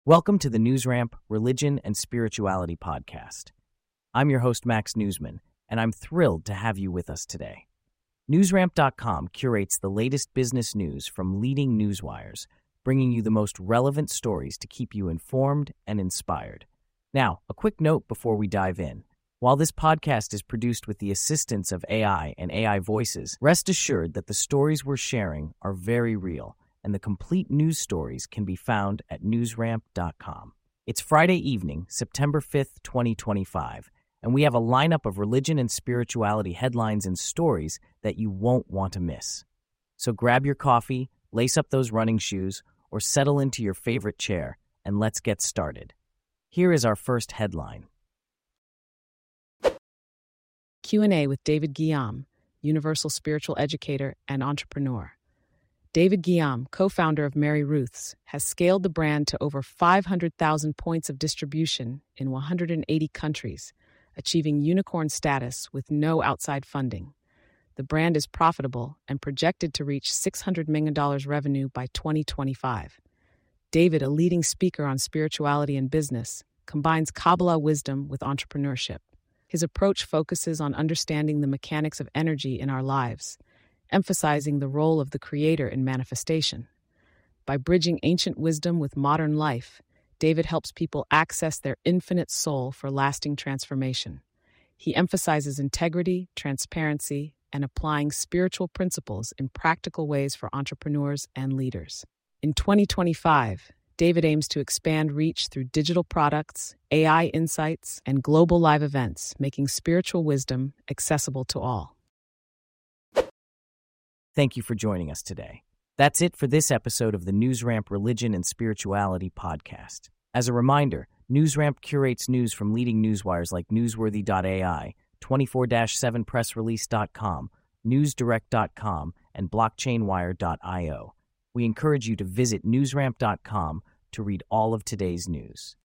Welcome to the NewsRamp Religion and Spirituality Podcast. I'm your host, Max Newsman, and I'm thrilled to have you with us today. NewsRamp.com curates the latest business news from leading newswires, bringing you the most relevant stories to keep you informed and inspired. Now, a quick note before we dive in. While this podcast is produced with the assistance of AI and AI voices, rest assured that the stories we're sharing are very real, and the complete news stories can be found at newsramp.com. It's Friday evening, September 5th, 2025, and we have a lineup of religion and spirituality headlines and stories that you won't want to miss. So grab your coffee, lace up those running shoes, or settle into your favorite chair, and let's get started. Here is our first headline. Q&A with David Guillaume, Universal Spiritual Educator and Entrepreneur. David Guillaume, co-founder of Mary Ruth's, has scaled the brand to over 500,000 points of distribution in 180 countries, achieving unicorn status with no outside funding. The brand is profitable and projected to reach $600 million revenue by 2025. David, a leading speaker on spirituality and business, combines Kabbalah wisdom with entrepreneurship. His approach focuses on understanding the mechanics of energy in our lives, emphasizing the role of the creator in manifestation. By bridging ancient wisdom with modern life, David helps people access their infinite soul for lasting transformation. He emphasizes integrity, transparency, and applying spiritual principles in practical ways for entrepreneurs and leaders. In 2025, David aims to expand reach through digital products, AI insights, and global live events, making spiritual wisdom accessible to all. Thank you for joining us today. That's it for this episode of the NewsRamp Religion and Spirituality Podcast. As a reminder, NewsRamp curates news from leading newswires like Newsworthy.ai, 24/7pressrelease.com, NewsDirect.com, and BlockchainWire.io. We encourage you to visit NewsRamp.com to read all of today's news.